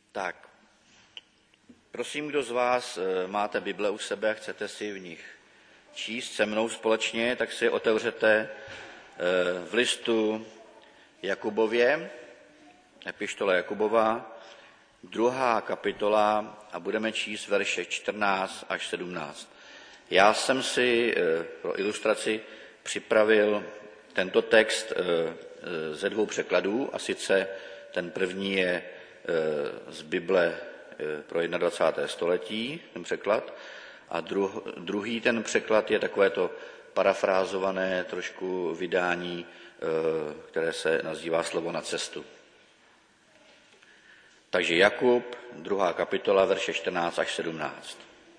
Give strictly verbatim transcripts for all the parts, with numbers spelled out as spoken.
Tak, prosím, kdo z vás máte Bible u sebe a chcete si v nich číst se mnou společně, tak si otevřete v listu Jakubově, epištole Jakubova, druhá kapitola a budeme číst verše čtrnáct až sedmnáct. Já jsem si pro ilustraci připravil tento text ze dvou překladů, a sice ten první je z Bible pro dvacáté první století, ten překlad, a druh, druhý ten překlad je takovéto parafrázované trošku vydání, které se nazývá Slovo na cestu. Takže Jakub, druhá kapitola, verše čtrnáct až sedmnáct.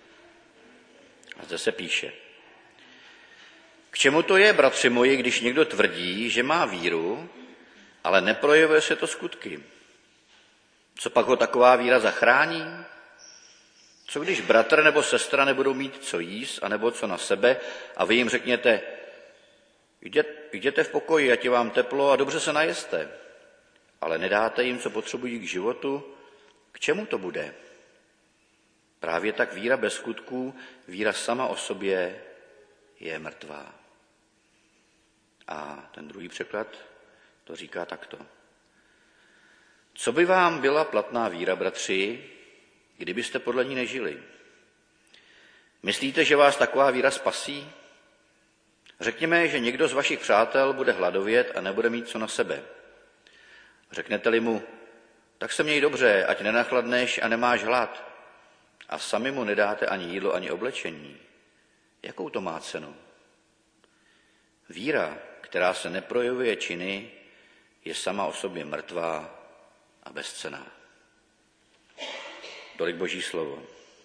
A zde se píše: K čemu to je, bratři moji, když někdo tvrdí, že má víru, ale neprojevuje se to skutky? Co pak ho taková víra zachrání? Co když bratr nebo sestra nebudou mít co jíst, anebo co na sebe, a vy jim řekněte, jděte v pokoji, ať je vám teplo a dobře se najeste, ale nedáte jim, co potřebují k životu, k čemu to bude? Právě tak víra bez skutků, víra sama o sobě je mrtvá. A ten druhý překlad to říká takto. Co by vám byla platná víra, bratři, kdybyste podle ní nežili? Myslíte, že vás taková víra spasí? Řekněme, že někdo z vašich přátel bude hladovět a nebude mít co na sebe. Řeknete-li mu, tak se měj dobře, ať nenachladneš a nemáš hlad, a sami mu nedáte ani jídlo, ani oblečení. Jakou to má cenu? Víra, která se neprojevuje činy, je sama o sobě mrtvá a bezcenná. Tolik Boží slovo.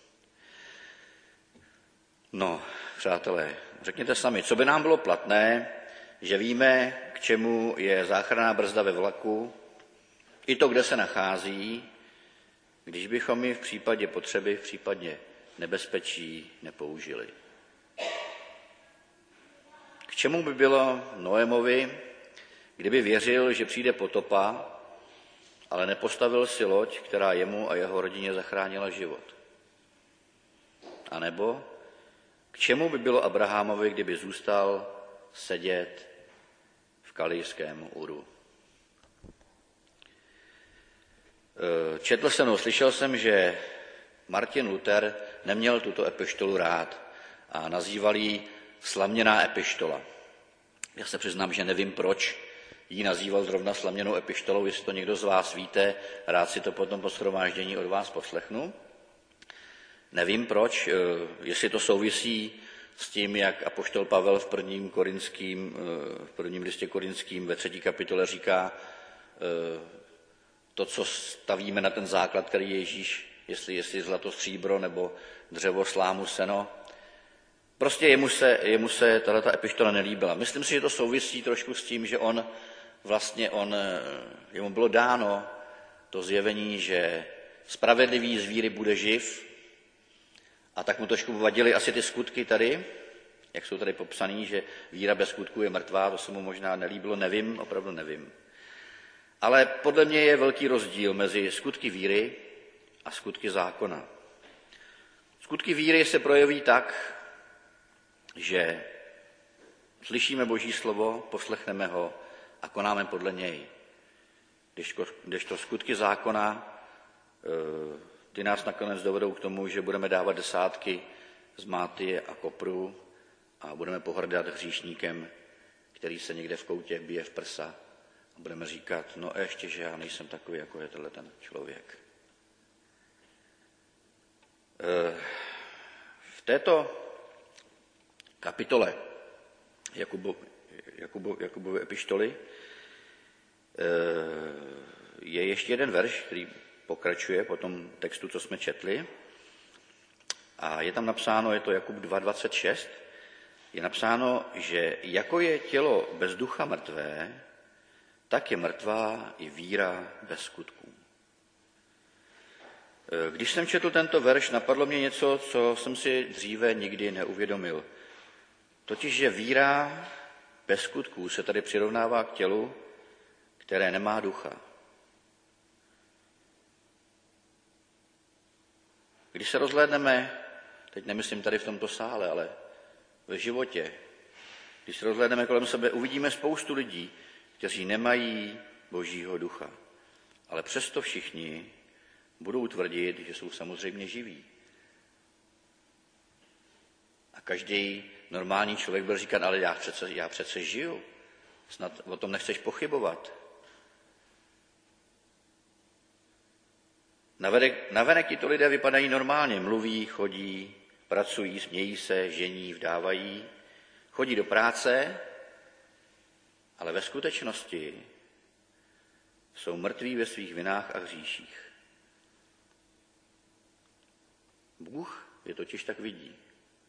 No, přátelé, řekněte sami, co by nám bylo platné, že víme, k čemu je záchranná brzda ve vlaku, i to, kde se nachází, když bychom ji v případě potřeby, v případě nebezpečí nepoužili. K čemu by bylo Noémovi, kdyby věřil, že přijde potopa, ale nepostavil si loď, která jemu a jeho rodině zachránila život? A nebo k čemu by bylo Abrahamovi, kdyby zůstal sedět v Kalijském Uru? Četl jsem, no, slyšel jsem, že Martin Luther neměl tuto epištolu rád a nazýval ji slaměná epištola. Já se přiznám, že nevím, proč ji nazýval zrovna slaměnou epištolou, jestli to někdo z vás víte, rád si to potom po shromáždění od vás poslechnu. Nevím proč, jestli to souvisí s tím, jak apoštol Pavel v prvním, korinským, v prvním listě korinským ve třetí kapitole říká, to, co stavíme na ten základ, který je Ježíš, jestli, jestli zlato, stříbro nebo dřevo, slámu, seno. Prostě jemu se, jemu se tato epištola nelíbila. Myslím si, že to souvisí trošku s tím, že on vlastně, on, jemu bylo dáno to zjevení, že spravedlivý z víry bude živ, a tak mu trošku vadily asi ty skutky tady, jak jsou tady popsaný, že víra bez skutků je mrtvá, to se mu možná nelíbilo, nevím, opravdu nevím. Ale podle mě je velký rozdíl mezi skutky víry a skutky zákona. Skutky víry se projeví tak, že slyšíme Boží slovo, poslechneme ho a konáme podle něj. Kdežto skutky zákona, ty nás nakonec dovedou k tomu, že budeme dávat desátky z mátie a kopru a budeme pohrdat hříšníkem, který se někde v koutě bije v prsa. A budeme říkat, no ještě, že já nejsem takový, jako je tenhle ten člověk. V této kapitole Jakubo, Jakubo, Jakubovy epištoly je ještě jeden verš, který pokračuje po tom textu, co jsme četli. A je tam napsáno, je to Jakub dva dvacet šest, je napsáno, že jako je tělo bez ducha mrtvé, tak je mrtvá i víra bez skutků. Když jsem četl tento verš, napadlo mě něco, co jsem si dříve nikdy neuvědomil. Totiž, že víra bez skutků se tady přirovnává k tělu, které nemá ducha. Když se rozhlédneme, teď nemyslím tady v tomto sále, ale ve životě, když se rozhlédneme kolem sebe, uvidíme spoustu lidí, kteří nemají Božího ducha. Ale přesto všichni budou tvrdit, že jsou samozřejmě živí. A každý normální člověk byl říkat, ale já přece, já přece žiju. Snad o tom nechceš pochybovat. Navenek, navenek tito lidé vypadají normálně. Mluví, chodí, pracují, smějí se, žení, vdávají, chodí do práce, ale ve skutečnosti jsou mrtví ve svých vinách a hříších. Bůh je totiž tak vidí.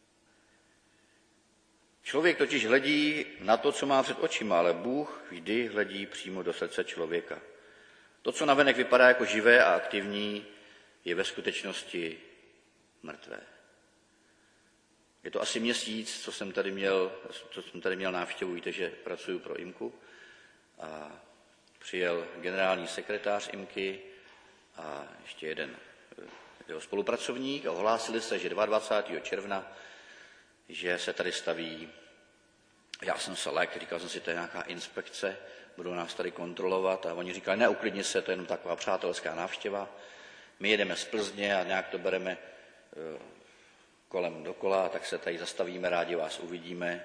Člověk totiž hledí na to, co má před očima, ale Bůh vždy hledí přímo do srdce člověka. To, co navenek vypadá jako živé a aktivní, je ve skutečnosti mrtvé. Je to asi měsíc, co jsem tady měl, co jsem tady měl návštěvu, víte, že pracuji pro Imku. A přijel generální sekretář Imky a ještě jeden jeho spolupracovník a ohlásili se, že dvacátého druhého června, že se tady staví, já jsem se lék, říkal jsem si, to je nějaká inspekce, budou nás tady kontrolovat a oni říkali, ne, uklidni se, to je jenom taková přátelská návštěva, my jedeme z Plzně a nějak to bereme kolem dokola, tak se tady zastavíme, rádi vás uvidíme.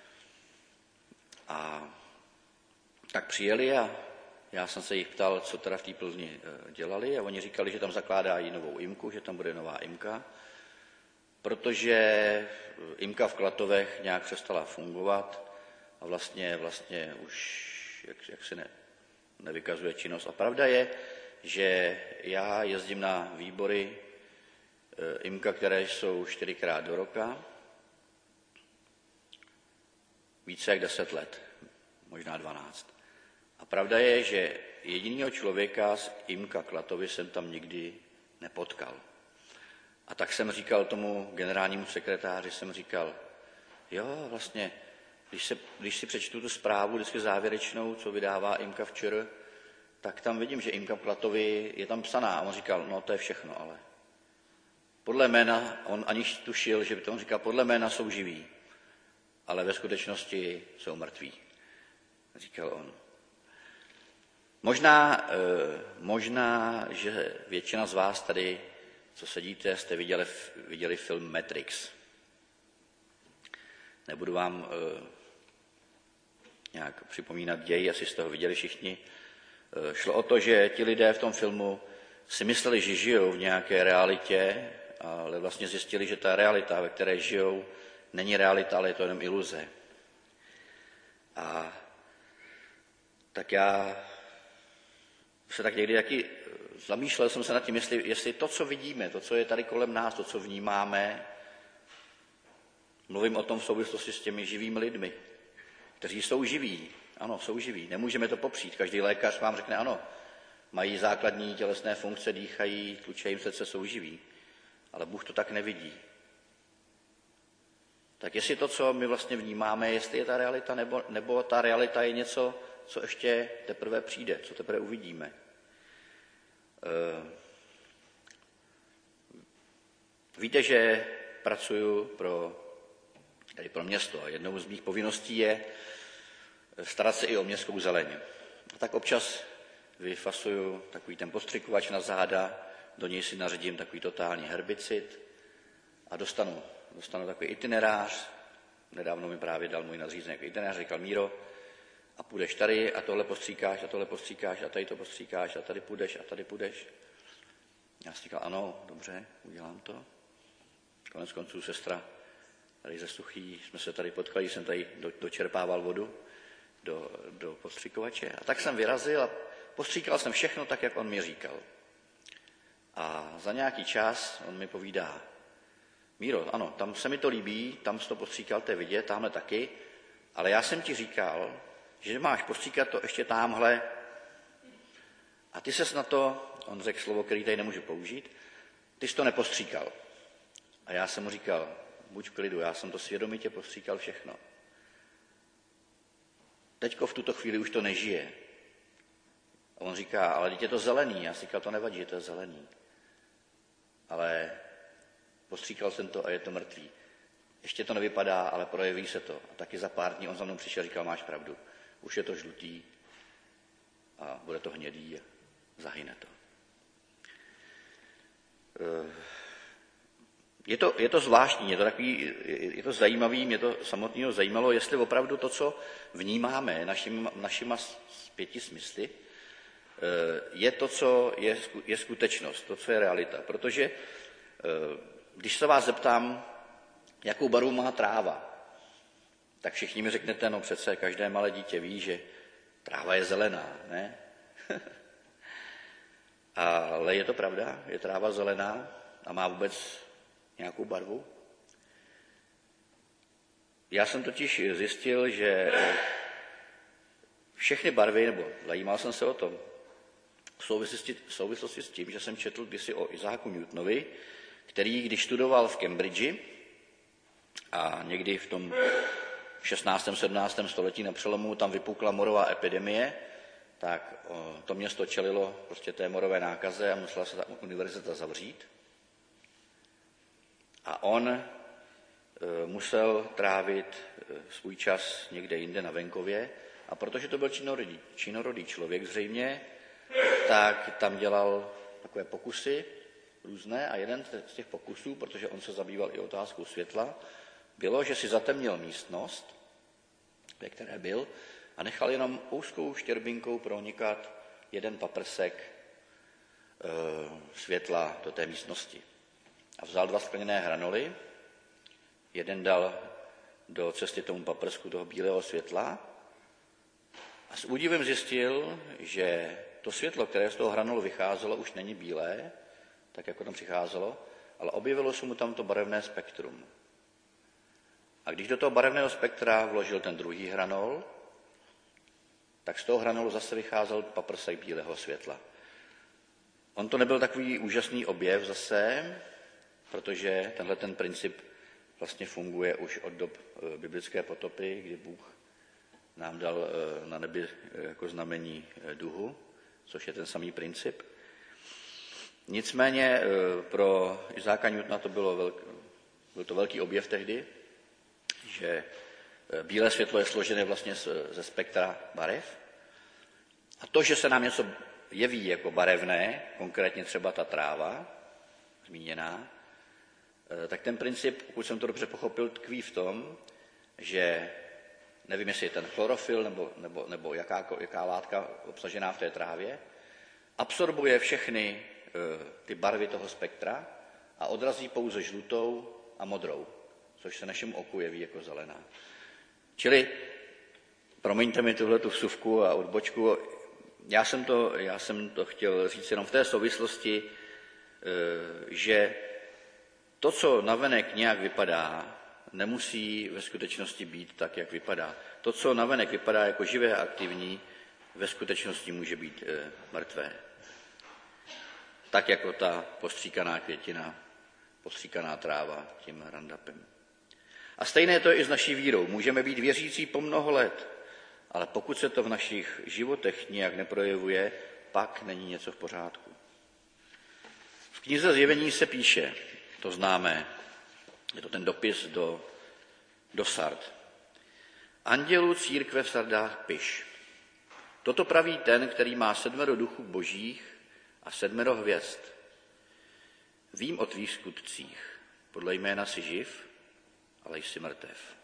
A tak přijeli a já jsem se jich ptal, co teda v té Plzni dělali a oni říkali, že tam zakládají novou Imku, že tam bude nová Imka, protože Imka v Klatovech nějak přestala fungovat a vlastně, vlastně už jak, jak se ne, nevykazuje činnost. A pravda je, že já jezdím na výbory Imka, které jsou čtyřikrát do roka, více jak deset let, možná dvanáct. A pravda je, že jedinýho člověka z Imka Klatovy jsem tam nikdy nepotkal. A tak jsem říkal tomu generálnímu sekretáři, jsem říkal, jo, vlastně, když, se, když si přečtu tu zprávu vždycky závěrečnou, co vydává Imka včera, tak tam vidím, že Imka Klatovy je tam psaná. A on říkal, no to je všechno, ale podle jména, on aniž tušil, že by to on říkal, podle jména jsou živí, ale ve skutečnosti jsou mrtví, říkal on. Možná, možná, že většina z vás tady, co sedíte, jste viděli, viděli film Matrix. Nebudu vám nějak připomínat děj, asi jste ho viděli všichni. Šlo o to, že ti lidé v tom filmu si mysleli, že žijou v nějaké realitě, ale vlastně zjistili, že ta realita, ve které žijou, není realita, ale je to jenom iluze. A tak já se tak někdy taky zamýšlel jsem se nad tím, jestli, jestli to, co vidíme, to, co je tady kolem nás, to, co vnímáme, mluvím o tom v souvislosti s těmi živými lidmi, kteří jsou živí. Ano, jsou živí, nemůžeme to popřít. Každý lékař vám řekne, ano, mají základní tělesné funkce, dýchají, tluče jim srdce, jsou živí. Ale Bůh to tak nevidí. Tak jestli to, co my vlastně vnímáme, jestli je ta realita, nebo, nebo ta realita je něco, co ještě teprve přijde, co teprve uvidíme. Víte, že pracuji pro, tady pro město a jednou z mých povinností je starat se i o městskou zeleň. A tak občas vyfasuju takový ten postřikovač na záda, do něj si naředím takový totální herbicid a dostanu, dostanu takový itinerář. Nedávno mi právě dal můj nadřízený itinerář, říkal, Míro, a půjdeš tady a tohle postříkáš a tohle postříkáš a tady to postříkáš a tady půjdeš a tady půjdeš. Já si říkal, ano, dobře, udělám to. Konec konců sestra tady ze Suchý, jsme se tady potkali, jsem tady do, dočerpával vodu do, do postříkovače. A tak jsem vyrazil a postříkal jsem všechno tak, jak on mi říkal. A za nějaký čas on mi povídá, Míro, ano, tam se mi to líbí, tam jsi to postříkal, to je vidět, tamhle taky, ale já jsem ti říkal, že máš postříkat to ještě támhle a ty ses na to, on řekl slovo, který tady nemůžu použít, ty jsi to nepostříkal. A já jsem mu říkal, buď v klidu, já jsem to svědomitě postříkal všechno. Teďko v tuto chvíli už to nežije. A on říká, ale teď je to zelený. Já si říkal, to nevadí, že to je zelený. Ale postříkal jsem to a je to mrtvý. Ještě to nevypadá, ale projeví se to. A taky za pár dní on za mnou přišel a říkal, máš pravdu, už je to žlutý a bude to hnědý a zahyne to. Je to, je to zvláštní, je to, takový, je to zajímavý, mě to samotného zajímalo, jestli opravdu to, co vnímáme našim, našima pěti smysly, je to, co je, je skutečnost, to, co je realita. Protože když se vás zeptám, jakou barvu má tráva, tak všichni mi řeknete, no přece každé malé dítě ví, že tráva je zelená, ne? Ale je to pravda? Je tráva zelená a má vůbec nějakou barvu? Já jsem totiž zjistil, že všechny barvy, nebo zajímal jsem se o tom, v souvislosti, v souvislosti s tím, že jsem četl kdysi o Isaacu Newtonovi, který, když studoval v Cambridge a někdy v tom šestnáctém sedmnáctém století na přelomu tam vypukla morová epidemie, tak to město čelilo prostě té morové nákaze a musela se ta univerzita zavřít. A on musel trávit svůj čas někde jinde na venkově a protože to byl činorodý, činorodý člověk zřejmě, tak tam dělal takové pokusy různé a jeden z těch pokusů, protože on se zabýval i otázkou světla, bylo, že si zatemnil místnost, ve které byl, a nechal jenom úzkou štěrbinkou pronikat jeden paprsek e, světla do té místnosti. A vzal dva skleněné hranoly, jeden dal do cesty tomu paprsku toho bílého světla a s údivem zjistil, že to světlo, které z toho hranolu vycházelo, už není bílé, tak jako tam přicházelo, ale objevilo se mu tam to barevné spektrum. A když do toho barevného spektra vložil ten druhý hranol, tak z toho hranolu zase vycházel paprsek bílého světla. On to nebyl takový úžasný objev zase, protože tenhle ten princip vlastně funguje už od dob biblické potopy, kdy Bůh nám dal na nebi jako znamení duhu, což je ten samý princip. Nicméně pro Isaaca Newtona to bylo velk, byl to velký objev tehdy, že bílé světlo je složené vlastně ze spektra barev. A to, že se nám něco jeví jako barevné, konkrétně třeba ta tráva zmíněná, tak ten princip, pokud jsem to dobře pochopil, tkví v tom, že nevím, jestli je ten chlorofyl nebo, nebo, nebo jaká, jaká látka obsažená v té trávě, absorbuje všechny ty barvy toho spektra a odrazí pouze žlutou a modrou, což se našemu oku jeví jako zelená. Čili, promiňte mi tuhletu vsuvku a odbočku, já jsem to, já jsem to chtěl říct jenom v té souvislosti, že to, co navenek nějak vypadá, nemusí ve skutečnosti být tak, jak vypadá. To, co navenek vypadá jako živé a aktivní, ve skutečnosti může být mrtvé. Tak jako ta postříkaná květina, postříkaná tráva tím Roundupem. A stejné to je i s naší vírou. Můžeme být věřící po mnoho let, ale pokud se to v našich životech nějak neprojevuje, pak není něco v pořádku. V knize Zjevení se píše, to známe, je to ten dopis do, do Sard. Andělu církve v Sardách piš. Toto praví ten, který má sedmero duchů božích a sedmero hvězd. Vím o tvých skutcích. Podle jména jsi živ, ale jsi mrtev.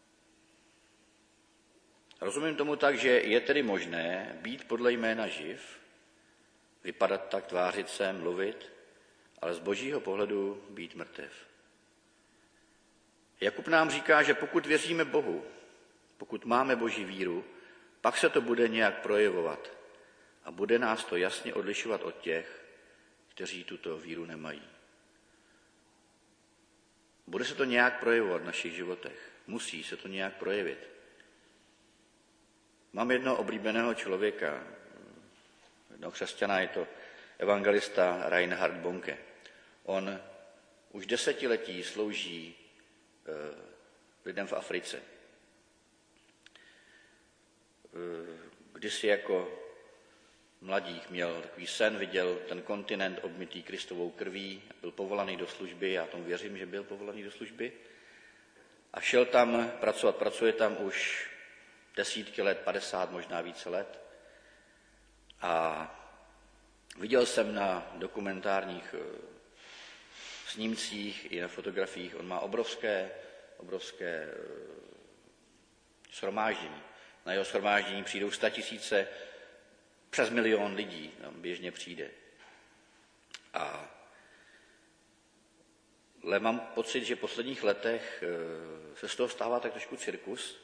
Rozumím tomu tak, že je tedy možné být podle jména živ, vypadat tak, tvářit se, mluvit, ale z božího pohledu být mrtev. Jakub nám říká, že pokud věříme Bohu, pokud máme boží víru, pak se to bude nějak projevovat a bude nás to jasně odlišovat od těch, kteří tuto víru nemají. Bude se to nějak projevovat v našich životech. Musí se to nějak projevit. Mám jednoho oblíbeného člověka, jednoho křesťana, je to evangelista Reinhard Bonke. On už desetiletí slouží eh, lidem v Africe. Eh, kdysi jako mladík měl takový sen, viděl ten kontinent obmytý Kristovou krví, byl povolaný do služby, já tomu věřím, že byl povolaný do služby, a šel tam pracovat, pracuje tam už desítky let, padesát, možná více let. A viděl jsem na dokumentárních snímcích i na fotografiích, on má obrovské, obrovské shromáždění. Na jeho shromáždění přijdou statisíce, přes milion lidí tam běžně přijde. A ale mám pocit, že v posledních letech se z toho stává tak trošku cirkus,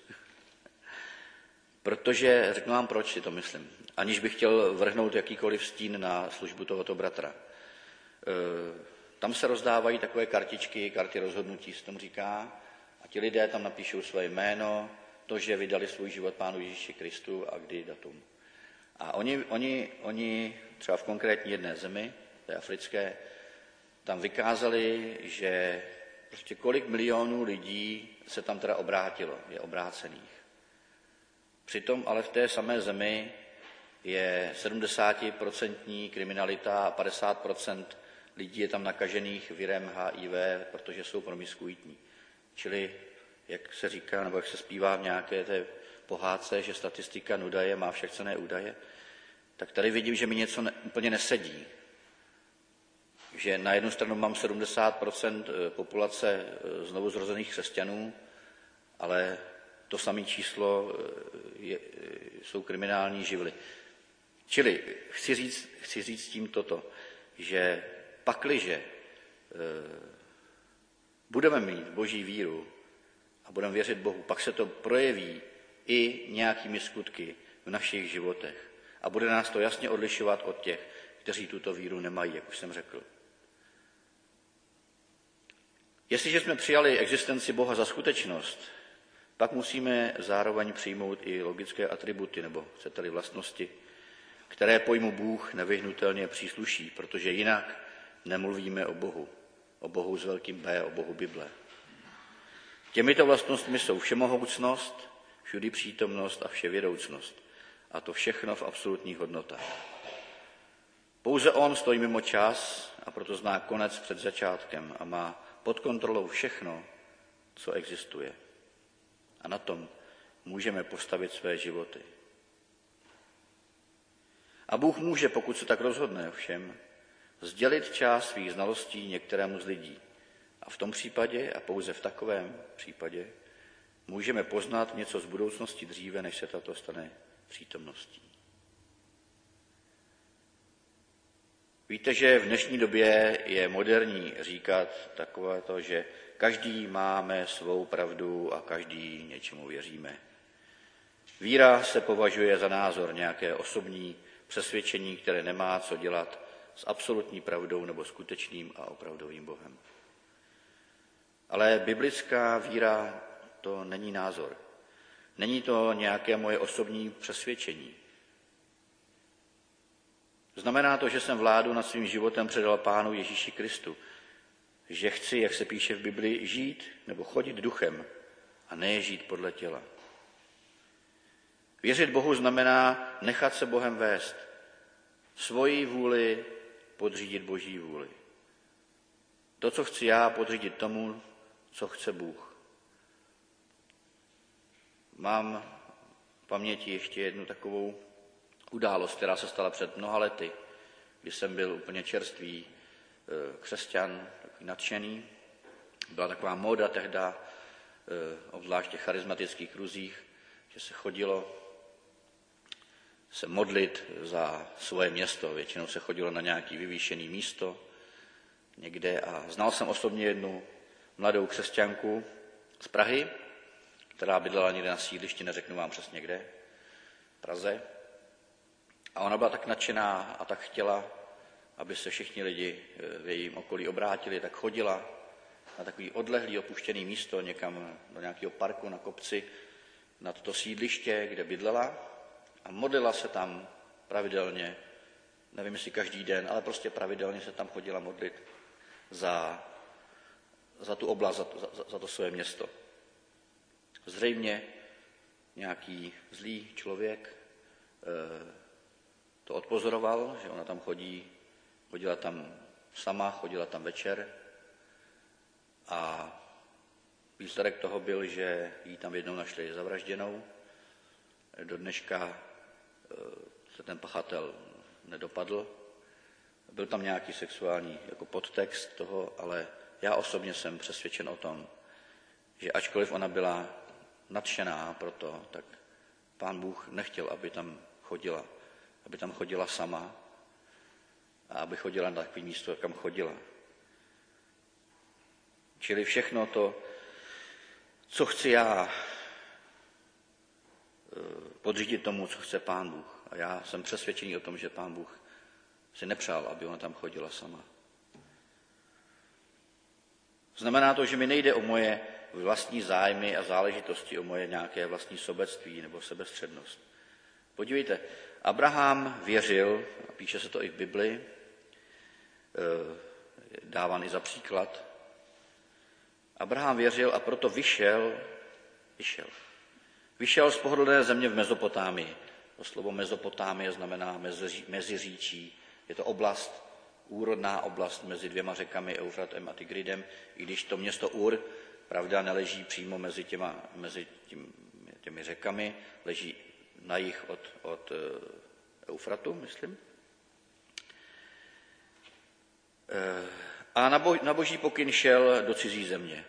protože, řeknu vám, proč si to myslím, aniž bych chtěl vrhnout jakýkoliv stín na službu tohoto bratra. Tam se rozdávají takové kartičky, karty rozhodnutí se tomu říká, a ti lidé tam napíšou své jméno, to, že vydali svůj život Pánu Ježíši Kristu a kdy datum. A oni, oni, oni třeba v konkrétní jedné zemi, té africké, tam vykázali, že prostě kolik milionů lidí se tam teda obrátilo, je obrácených. Přitom ale v té samé zemi je sedmdesátiprocentní kriminalita a padesát procent lidí je tam nakažených virem H I V, protože jsou promiskuitní. Čili, jak se říká, nebo jak se zpívá v nějaké té pohádce, že statistika nudaje má však cenné údaje, tak tady vidím, že mi něco ne, úplně nesedí. Že na jednu stranu mám sedmdesát procent populace znovu zrozených křesťanů, ale to samé číslo je, jsou kriminální živly. Čili chci říct, chci říct tím toto, že pakliže e, budeme mít boží víru a budeme věřit Bohu, pak se to projeví i nějakými skutky v našich životech. A bude nás to jasně odlišovat od těch, kteří tuto víru nemají, jak už jsem řekl. Jestliže jsme přijali existenci Boha za skutečnost, pak musíme zároveň přijmout i logické atributy, nebo chcete-li vlastnosti, které pojmu Bůh nevyhnutelně přísluší, protože jinak nemluvíme o Bohu, o Bohu s velkým B, o Bohu Bible. Těmito vlastnostmi jsou všemohoucnost, všudy přítomnost a vševědoucnost. A to všechno v absolutních hodnotách. Pouze on stojí mimo čas a proto zná konec před začátkem a má pod kontrolou všechno, co existuje. A na tom můžeme postavit své životy. A Bůh může, pokud se tak rozhodne, ovšem, sdělit část svých znalostí některému z lidí. A v tom případě, a pouze v takovém případě, můžeme poznat něco z budoucnosti dříve, než se tato stane přítomností. Víte, že v dnešní době je moderní říkat takové to, že každý máme svou pravdu a každý něčemu věříme. Víra se považuje za názor, nějaké osobní přesvědčení, které nemá co dělat s absolutní pravdou nebo skutečným a opravdovým Bohem. Ale biblická víra to není názor. Není to nějaké moje osobní přesvědčení. Znamená to, že jsem vládu nad svým životem předal Pánu Ježíši Kristu. Že chci, jak se píše v Biblii, žít nebo chodit duchem a ne žít podle těla. Věřit Bohu znamená nechat se Bohem vést. Svoji vůli podřídit Boží vůli. To, co chci já, podřídit tomu, co chce Bůh. Mám v paměti ještě jednu takovou událost, která se stala před mnoha lety, kdy jsem byl úplně čerstvý křesťan, takový nadšený. Byla taková móda tehda, obzvláště v charismatických kruzích, že se chodilo se modlit za svoje město. Většinou se chodilo na nějaké vyvýšené místo někde a znal jsem osobně jednu mladou křesťanku z Prahy, která bydlela někde na sídlišti, neřeknu vám přesně kde, v Praze. A ona byla tak nadšená a tak chtěla, aby se všichni lidi v jejím okolí obrátili, tak chodila na takový odlehlý opuštěný místo někam do nějakého parku na kopci na toto sídliště, kde bydlela a modlila se tam pravidelně, nevím jestli každý den, ale prostě pravidelně se tam chodila modlit za, za tu oblast, za to, za, za to své město. Zřejmě nějaký zlý člověk to odpozoroval, že ona tam chodí, chodila tam sama, chodila tam večer a výsledek toho byl, že ji tam jednou našli zavražděnou. Do dneška se ten pachatel nedopadl. Byl tam nějaký sexuální jako podtext toho, ale já osobně jsem přesvědčen o tom, že ačkoliv ona byla nadšená pro to, tak Pán Bůh nechtěl, aby tam chodila, aby tam chodila sama a aby chodila na takové místo, kam chodila. Čili všechno to, co chci já, podřídit tomu, co chce Pán Bůh. A já jsem přesvědčený o tom, že Pán Bůh si nepřál, aby ona tam chodila sama. Znamená to, že mi nejde o moje vlastní zájmy a záležitosti, o moje nějaké vlastní sobectví nebo sebestřednost. Podívejte, Abraham věřil, a píše se to i v Bibli, dáván i za příklad, Abraham věřil a proto vyšel, vyšel, vyšel z pohodlné země v Mezopotámii. To slovo Mezopotámie znamená meziříčí. Je to oblast, úrodná oblast mezi dvěma řekami Eufratem a Tigridem, i když to město Ur, pravda, neleží přímo mezi, těma, mezi tím, těmi řekami, leží na jih od, od Eufratu, myslím. A na, bo, na boží pokyn šel do cizí země.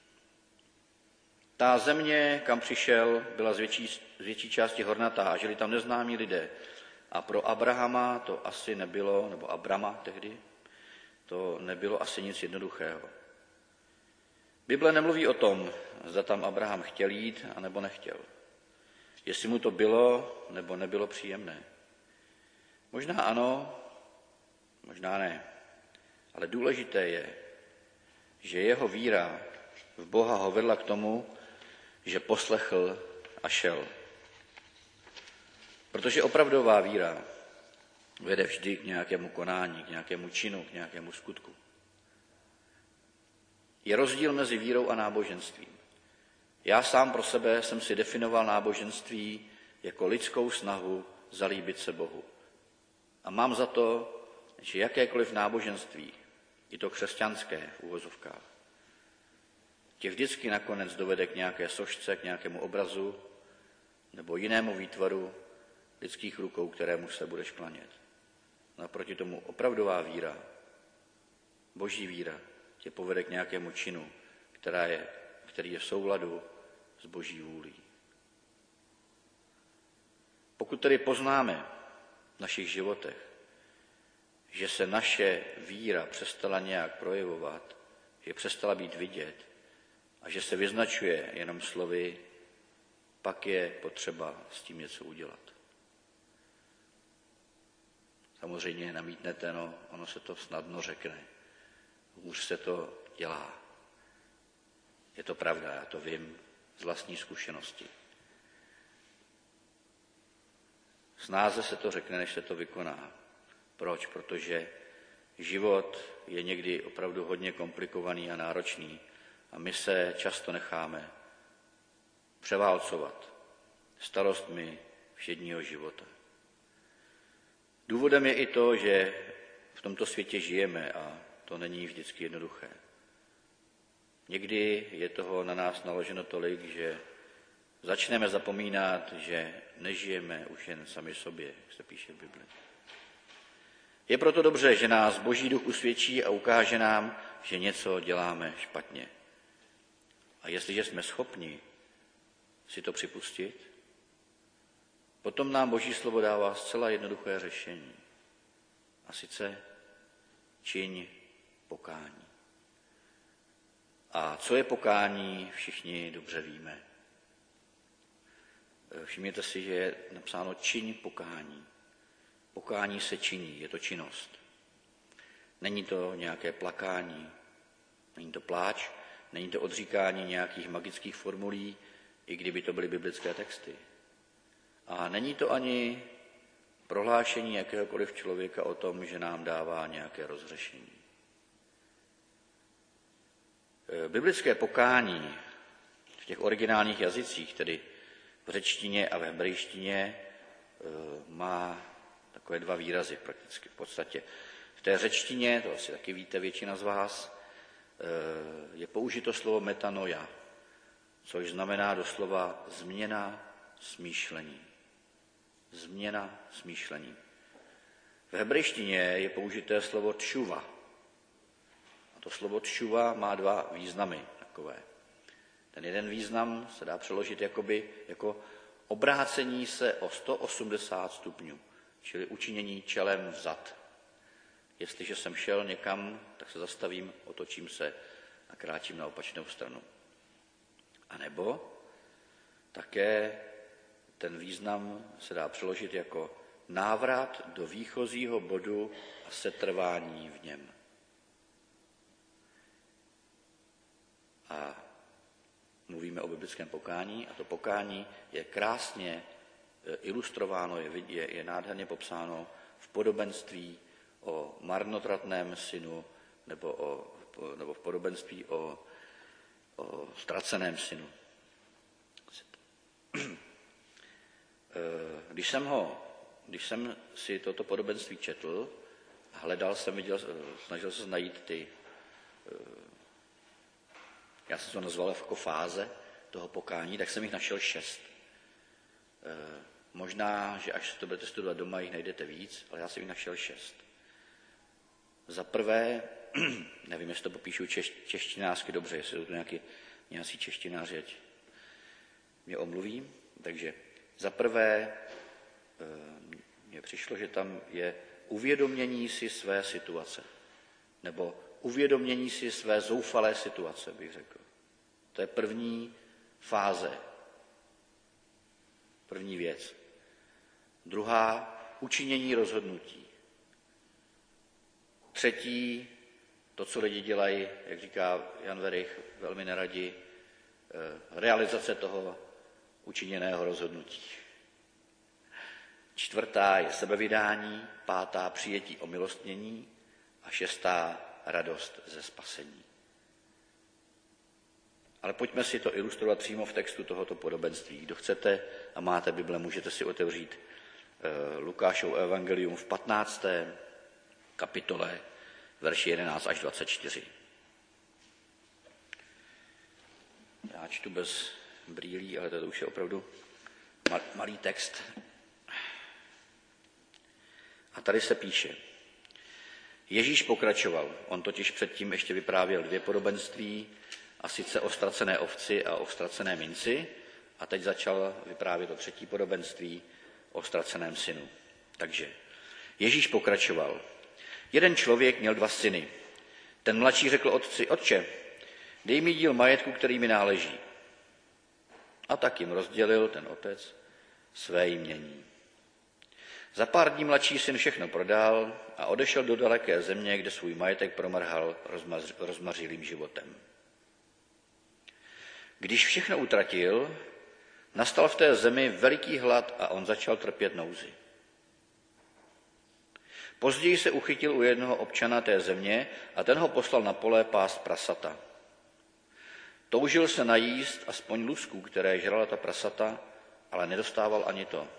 Ta země, kam přišel, byla z větší, z větší části hornatá a žili tam neznámí lidé. A pro Abrahama to asi nebylo, nebo Abrama tehdy, to nebylo asi nic jednoduchého. Bible nemluví o tom, zda tam Abraham chtěl jít, anebo nechtěl. Jestli mu to bylo, nebo nebylo příjemné. Možná ano, možná ne. Ale důležité je, že jeho víra v Boha ho vedla k tomu, že poslechl a šel. Protože opravdová víra vede vždy k nějakému konání, k nějakému činu, k nějakému skutku. Je rozdíl mezi vírou a náboženstvím. Já sám pro sebe jsem si definoval náboženství jako lidskou snahu zalíbit se Bohu. A mám za to, že jakékoliv náboženství, i to křesťanské v uvozovkách, tě vždycky nakonec dovede k nějaké sošce, k nějakému obrazu nebo jinému výtvaru lidských rukou, kterému se budeš klanět. Naproti tomu opravdová víra, boží víra, tě povede k nějakému činu, která je, který je v souladu s boží vůlí. Pokud tedy poznáme v našich životech, že se naše víra přestala nějak projevovat, že přestala být vidět a že se vyznačuje jenom slovy, pak je potřeba s tím něco udělat. Samozřejmě namítnete, no, ono se to snadno řekne. Hůř se to dělá. Je to pravda, já to vím z vlastní zkušenosti. Snáze se to řekne, než se to vykoná. Proč? Protože život je někdy opravdu hodně komplikovaný a náročný a my se často necháme převálcovat starostmi všedního života. Důvodem je i to, že v tomto světě žijeme a to není vždycky jednoduché. Někdy je toho na nás naloženo tolik, že začneme zapomínat, že nežijeme už jen sami sobě, jak se píše v Bibli. Je proto dobře, že nás Boží duch usvědčí a ukáže nám, že něco děláme špatně. A jestliže jsme schopni si to připustit, potom nám Boží slovo dává zcela jednoduché řešení. A sice čiň pokání. A co je pokání, všichni dobře víme. Všimněte si, že je napsáno čiň pokání. Pokání se činí, je to činnost. Není to nějaké plakání, není to pláč, není to odříkání nějakých magických formulí, i kdyby to byly biblické texty. A není to ani prohlášení jakéhokoliv člověka o tom, že nám dává nějaké rozřešení. Biblické pokání v těch originálních jazycích, tedy v řečtině a v hebrejštině, má Takové dva výrazy prakticky v podstatě. V té řečtině, to asi taky víte většina z vás, je použito slovo metanoia, což znamená doslova změna smýšlení. Změna smýšlení. V hebrejštině je použité slovo tšuva. A to slovo tšuva má dva významy takové. Ten jeden význam se dá přeložit jakoby, jako obrácení se o sto osmdesát stupňů, čili učinění čelem vzad. Jestliže jsem šel někam, tak se zastavím, otočím se a kráčím na opačnou stranu. A nebo také ten význam se dá přeložit jako návrat do výchozího bodu a setrvání v něm. A mluvíme o biblickém pokání a to pokání je krásně ilustrováno, je, je, je nádherně popsáno v podobenství o marnotratném synu nebo, o, nebo v podobenství o, o ztraceném synu. Když jsem, ho, když jsem si toto podobenství četl a hledal jsem, viděl, snažil se najít ty, já jsem to nazval jako fáze toho pokání, tak jsem jich našel šest. Možná, že až to budete studovat doma, jich najdete víc, ale já jsem jich našel šest. Za prvé, nevím, jestli to popíšu češ, češtinářsky dobře, jestli to nějaký, nějaký češtinář mě omluví. Takže za prvé mně přišlo, že tam je uvědomění si své situace, nebo uvědomění si své zoufalé situace, bych řekl. To je první fáze, první věc. Druhá, učinění rozhodnutí. Třetí, to, co lidi dělají, jak říká Jan Werich, velmi neradi, realizace toho učiněného rozhodnutí. Čtvrtá je sebevydání, pátá přijetí omilostnění a šestá radost ze spasení. Ale pojďme si to ilustrovat přímo v textu tohoto podobenství. Kdo chcete a máte Bible, můžete si otevřít Lukášovo evangelium v patnácté kapitole, verši jedenáct až dvacet čtyři. Já čtu bez brýlí, ale to už je opravdu malý text. A tady se píše. Ježíš pokračoval, on totiž předtím ještě vyprávěl dvě podobenství, a sice o ztracené ovci a o ztracené minci, a teď začal vyprávět o třetí podobenství o ztraceném synu. Takže Ježíš pokračoval. Jeden člověk měl dva syny. Ten mladší řekl otci, otče, dej mi díl majetku, který mi náleží. A tak jim rozdělil ten otec své jmění. Za pár dní mladší syn všechno prodal a odešel do daleké země, kde svůj majetek promrhal rozmař, rozmařilým životem. Když všechno utratil, nastal v té zemi veliký hlad a on začal trpět nouzi. Později se uchytil u jednoho občana té země a ten ho poslal na pole pást prasata. Toužil se najíst aspoň lusků, které žrala ta prasata, ale nedostával ani to.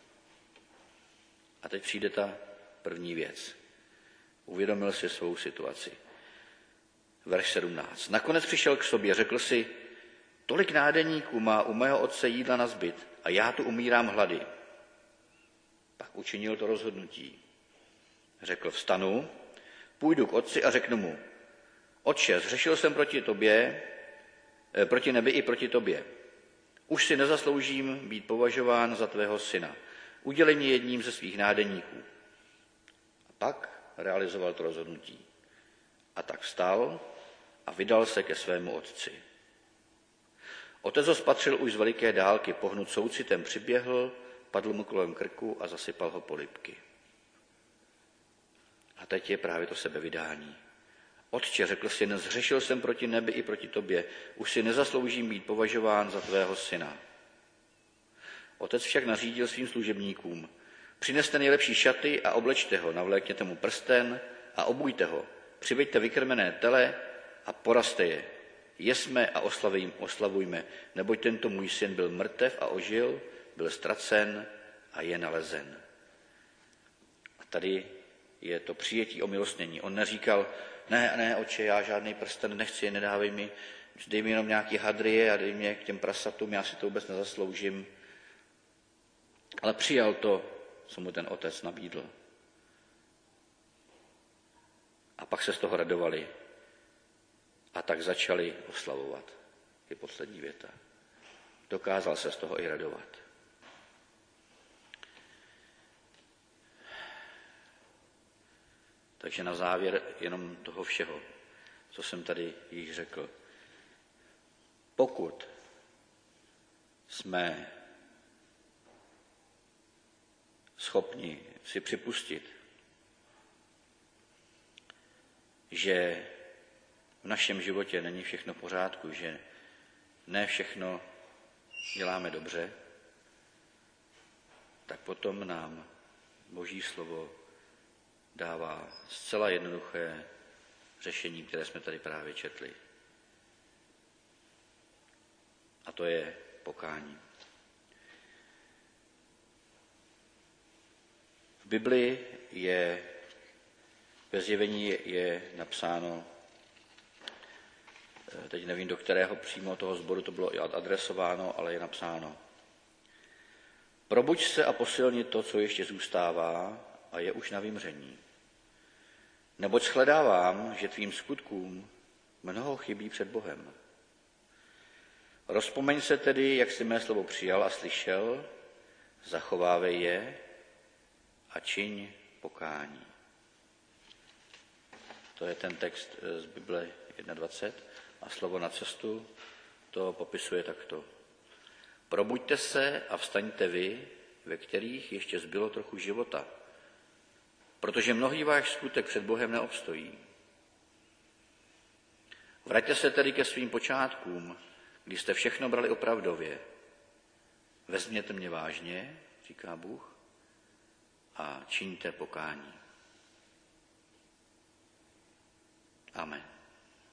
A teď přijde ta první věc. Uvědomil si svou situaci. Verš sedmnáct. Nakonec přišel k sobě, řekl si, tolik nádeníků má u mého otce jídla na zbyt a já tu umírám hlady. Pak učinil to rozhodnutí. Řekl, vstanu, půjdu k otci a řeknu mu, otče, zřešil jsem proti tobě, eh, proti nebi i proti tobě. Už si nezasloužím být považován za tvého syna. Udělej mě jedním ze svých nádeníků. A pak realizoval to rozhodnutí. A tak vstal a vydal se ke svému otci. Otec ho spatřil už z veliké dálky, pohnut soucitem přiběhl, padl mu kolem krku a zasypal ho polibky. A teď je právě to sebevydání. Otče, řekl syn, zřešil jsem proti nebi i proti tobě, už si nezasloužím být považován za tvého syna. Otec však nařídil svým služebníkům, přineste nejlepší šaty a oblečte ho, navlékněte mu prsten a obujte ho, přiveďte vykrmené tele a porazte je. Jesme a oslavujme, neboť tento můj syn byl mrtev a ožil, byl ztracen a je nalezen. Tady je to přijetí omilostnění. On neříkal, ne, ne, oče, já žádný prsten nechci, nedávej mi, dej mi jenom nějaký hadrie a dej mě k těm prasatům, já si to vůbec nezasloužím. Ale přijal to, co mu ten otec nabídl. A pak se z toho radovali. A tak začali oslavovat. Je poslední věta. Dokázal se z toho i radovat. Takže na závěr jenom toho všeho, co jsem tady již řekl. Pokud jsme schopni si připustit, že v našem životě není všechno v pořádku, že ne všechno děláme dobře, tak potom nám Boží slovo dává zcela jednoduché řešení, které jsme tady právě četli. A to je pokání. V Biblii je, ve Zjevení je napsáno, teď nevím, do kterého přímo toho sboru to bylo adresováno, ale je napsáno: Probuď se a posilni to, co ještě zůstává a je už na vymření. Neboť shledávám, že tvým skutkům mnoho chybí před Bohem. Rozpomeň se tedy, jak jsi mé slovo přijal a slyšel, zachovávej je a čiň pokání. To je ten text z Bible dvacet jedna a slovo na cestu to popisuje takto. Probuďte se a vstaňte vy, ve kterých ještě zbylo trochu života, protože mnohý váš skutek před Bohem neobstojí. Vraťte se tedy ke svým počátkům, kdy jste všechno brali opravdově. Vezměte mě vážně, říká Bůh, a čiňte pokání. Amen.